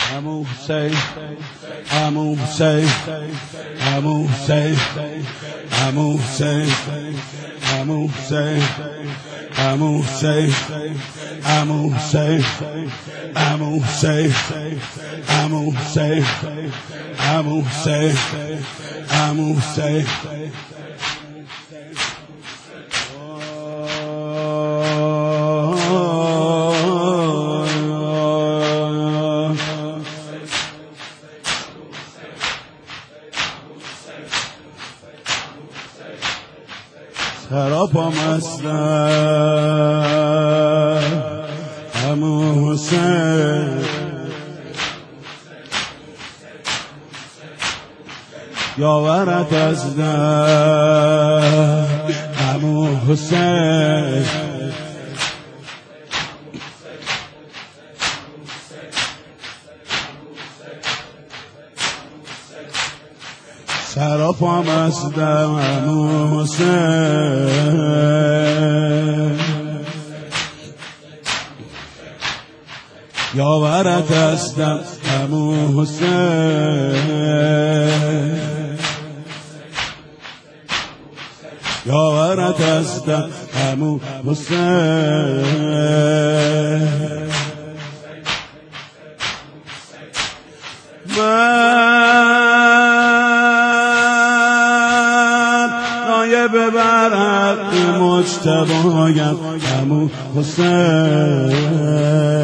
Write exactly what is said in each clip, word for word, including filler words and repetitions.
عمو حسین عمو حسین عمو حسین عمو حسین عمو حسین عمو حسین عمو حسین عمو حسین عمو حسین عمو حسین عمو حسین سراپا مستم عمو حسین یاورت از در عمو حسین سراپا مستم عمو حسین یاورت هستم عمو حسین یاورت هستم عمو حسین ببر حق مجتبایم عمو حسین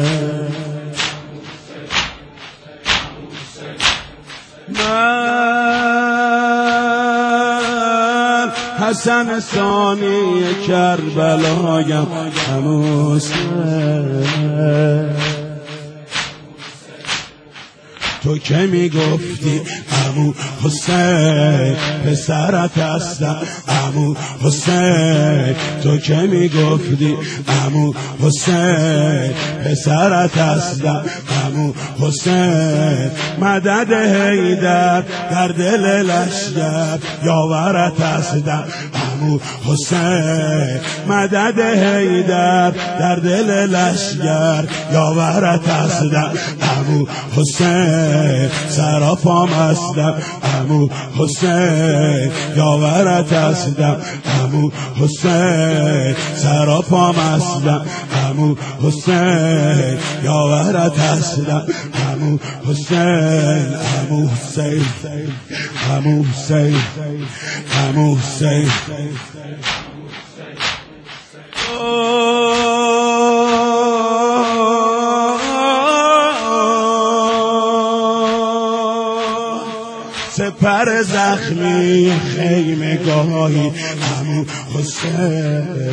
من حسن ثانی کربلایم عمو حسین تو که میگفتی عمو حسین پسرت هستم عمو حسین تو که میگفتی عمو حسین پسرت هستم عمو حسین مدد حیدر در دل لشکر یاورت هستم عمو حسین مدد حیدر در دل لشکر یاورت هستم عمو حسین سراپام هستم عمو حسین یاورت هستم عمو حسین سراپام هستم عمو حسین یاورت هستم عمو حسین عمو حسین عمو حسین عمو حسین سپر زخمی خیمه گاهی عمو حسین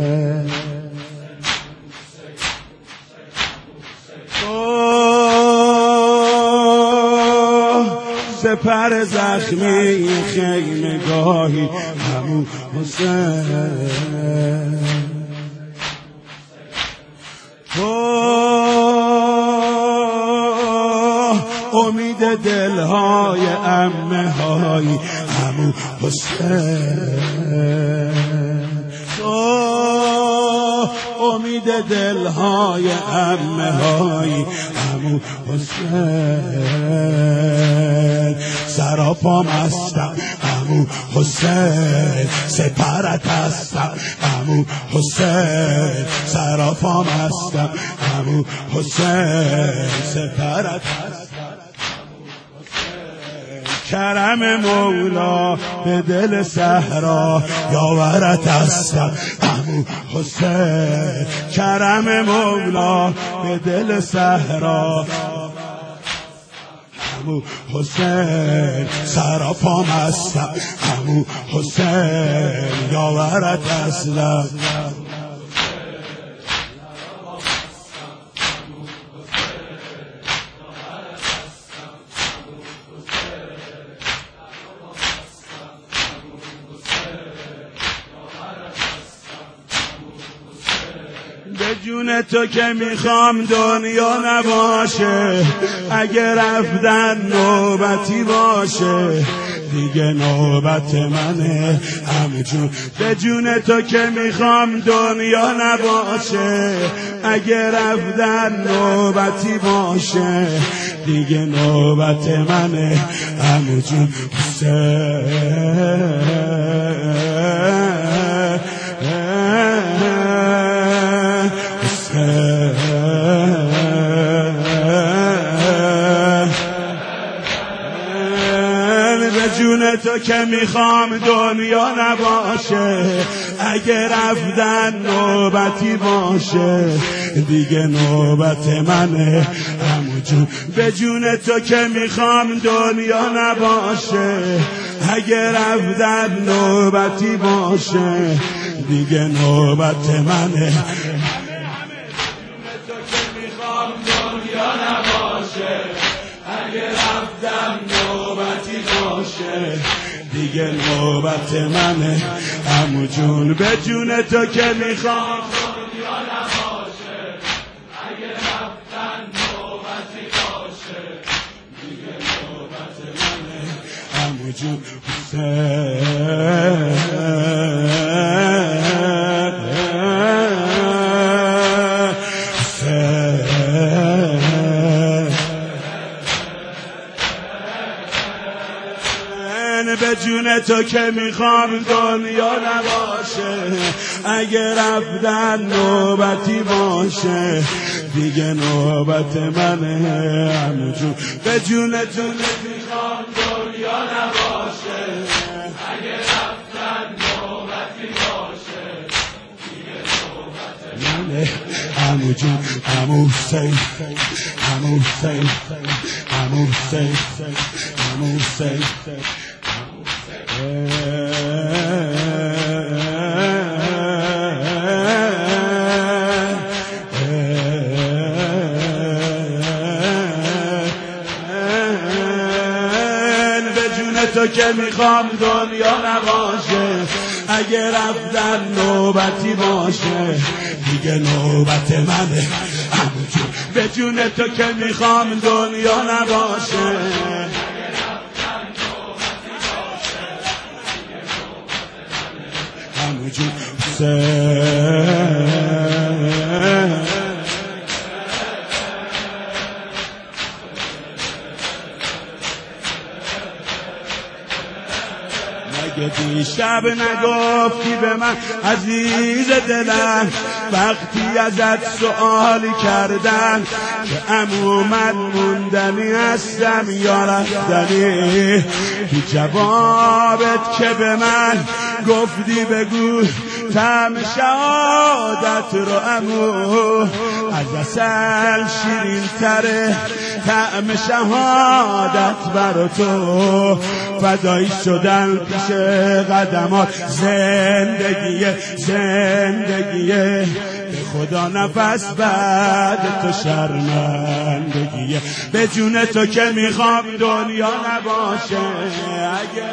سپر زخمی خیمه گاهی عمو حسین امید دلهای عمه های عمو حسین امید دلهای عمه های عمو حسین سراپام هستم عمو حسین سپرت هستم عمو حسین سراپام هستم عمو حسین سپرت هستم کرم مولا به دل صحرا یاورت هستم عمو حسین کرم مولا به دل صحرا عمو حسین سراپام هستم عمو حسین یاورت هستم به جون تو که میخوام دنیا نباشه اگه رفتن نوبتی باشه دیگه نوبت منه همجون به جون تو که میخوام دنیا نباشه اگه رفتن نوبتی باشه دیگه نوبت منه عمو جون حسین جون تو که میخوام دنیا نباشه اگه رفتن نوبتی باشه دیگه نوبت منه عمو جون به جون تو که میخوام دنیا نباشه اگه رفتن نوبتی باشه دیگه نوبت منه دیگه نوبت منه عمو جون به جون تو که میخوام دنیا نباشه اگه رفتن نوبتی باشه دیگه نوبت منه عمو جون به جون تو که میخوام دنیا نباشه اگه رفتن نوبتی باشه دیگه نوبت منه عمو جون به جون تو میخوام دنیا نباشه اگه رفتن نوبتی باشه دیگه نوبت منه عمو جون عمو حسین عمو حسین عمو حسین عمو حسین تو که میخوام دنیا نباشه اگه رفتن نوبتی باشه دیگه نوبت منه عمو جون به جون تو که میخوام دنیا نباشه عمو جون دیشب نگفتی به من عزیز دلم وقتی ازت سؤالی کردن که عمو من موندنی هستم یا رفتنی تو جوابت که به من گفتی بگو طعم شهادت رو عمو از عسل شیرین تره طعم شهادت برا تو فدایی شدن پیش قدمات زندگیه زندگیه به خدا نفس بعد تو شرمندگیه به جون تو که میخوام دنیا نباشه اگر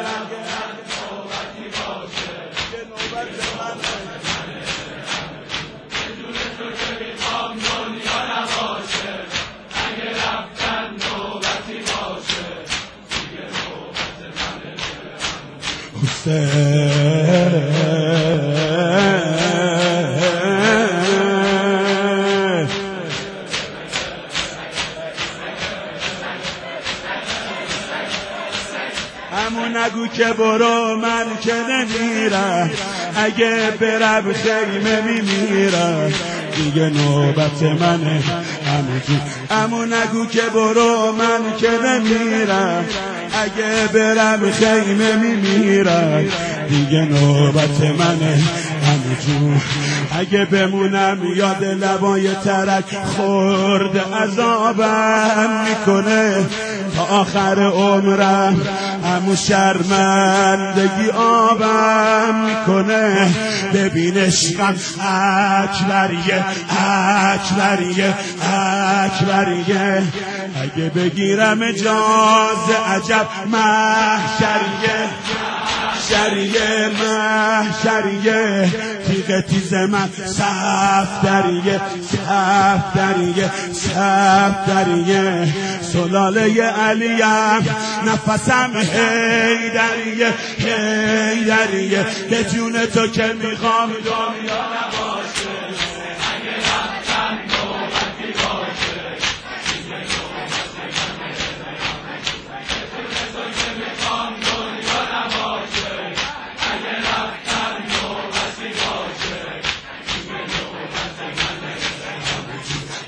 همون نگو که برو من که نمیرم اگه برم خیمه میمیرم دیگه نوبت منه عمو جون عمو نگو که برو من که نمیرم اگه برم خیمه میمیرم دیگه نوبت منه عمو جون اگه بمونم یاد لبای ترک خورد عذابم میکنه تا آخر عمرم عمو شرمندگی آبم میکنه ببین عشقم اکبریه اکبریه اکبریه اگه بگیرم اجازه عجب محشریه محشریه محشریه تیغ تیز من صفدریه صفدریه صفدریه سلاله علیم نفسم حیدریه حیدریه به جون تو که میخوام دنیا نباشه اگه رفتن نوبتی باشه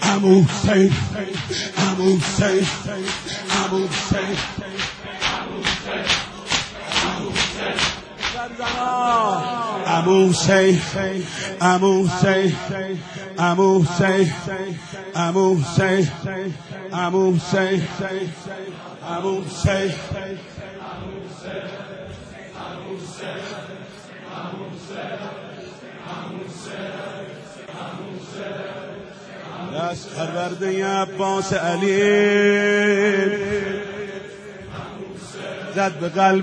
عمو حسین عمو حسین عمو حسین عمو حسین عمو حسین عمو حسین عمو حسین عمو حسین عمو حسین دست پرورده عباس علی زد به قلب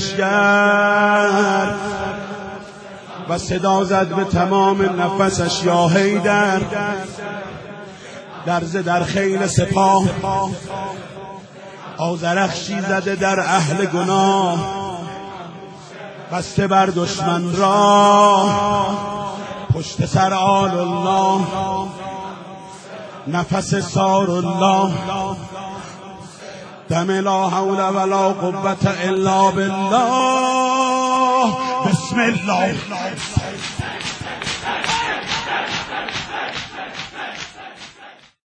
لشکر و صدا زد به تمام نفسش یا حیدر، درز در خیل سپاه آذرخشی زده در اهل گناه، بسته بر دشمن را پشت سر آل الله، نفس سار الله، دم لا حول ولا قوة الا بالله. بسم الله